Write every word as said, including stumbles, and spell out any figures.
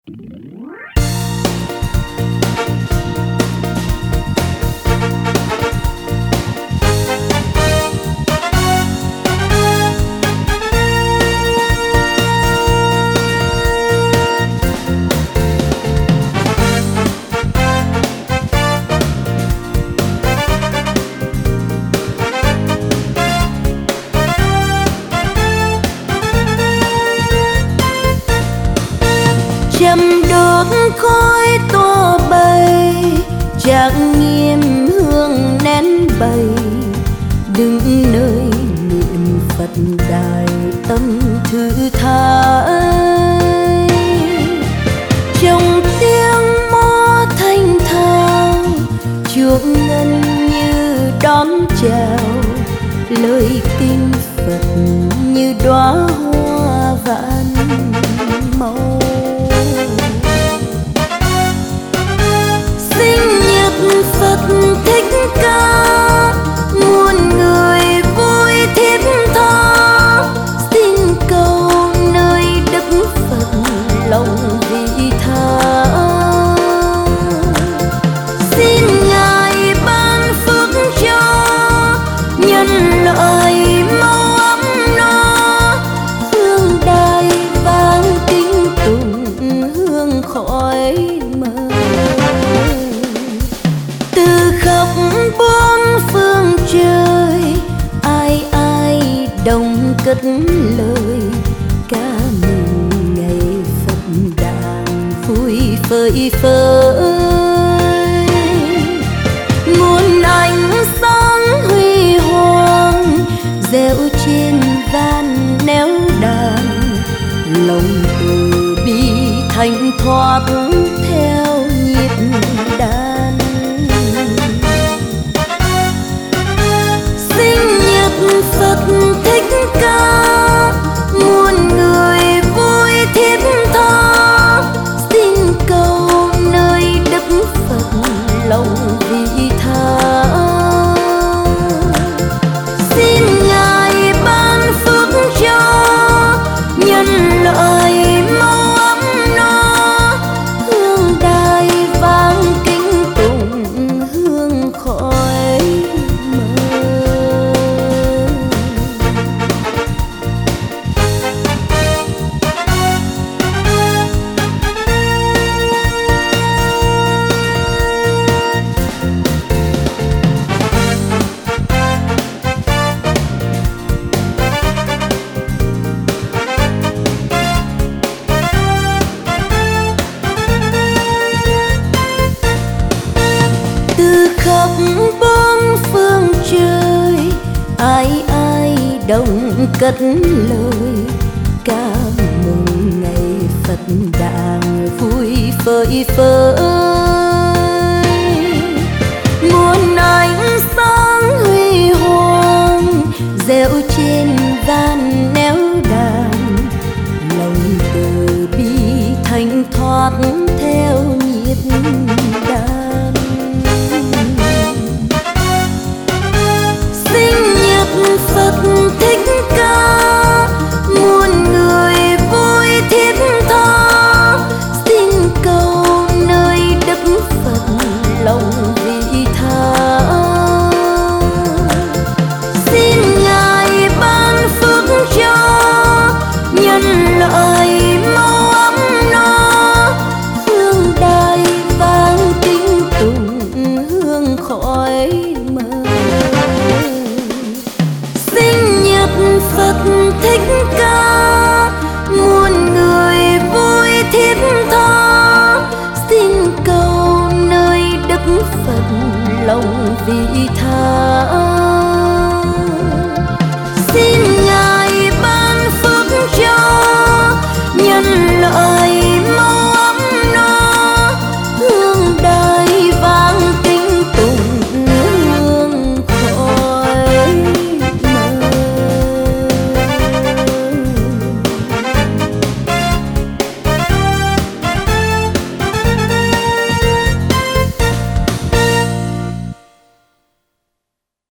Châm đốt khói tỏa bay, trang nghiêm hương nén bày, đứng nơi niệm Phật đài tâm thư thái. Trong tiếng mõ thanh thao, chuông ngân như đón chào, lời kinh Phật như đóa hoa vạn màu. Sinh nhật Phật thích ca, muôn người vui thiết tha, xin cầu nơi Đức Phật lòng vị tha. Xin Ngài ban phước cho nhân loại mau ấm no, hương đài vang kính tùng hương khói mờ. Từ khắp bốn phương trời, ai ai đồng cất lời ca mừng ngày Phật đản vui phơi phới. Muôn ánh sáng huy hoàng reo trên van néo đàn, lòng từ bi thanh thoát theo nhịp đàn. Sinh nhật Phật thích ca, muôn người vui thiết tha, xin cầu nơi Đức Phật lòng vị tha. Xin Ngài ban phước cho nhân loại mau ấm no, hương đài vang kính tùng hương khói mờ. Từ khắp bốn phương trời, ai ai đồng cất lời ca mừng ngày Phật đản vui phơi phới. Muôn ánh sáng huy hoàng reo trên van néo đàn, lòng từ bi thanh thoát theo nhịp đàn. Sinh nhật Phật thích ca, muôn người vui thiết tha, xin cầu nơi Đức Phật lòng vị tha. Xin Ngài ban phước cho nhân loại mau ấm no, hương đài vang kính tùng hương khói mờ. Sinh nhật Phật thích ca, muôn người vui thiết tha, xin cầu nơi Đức Phật lòng vị tha.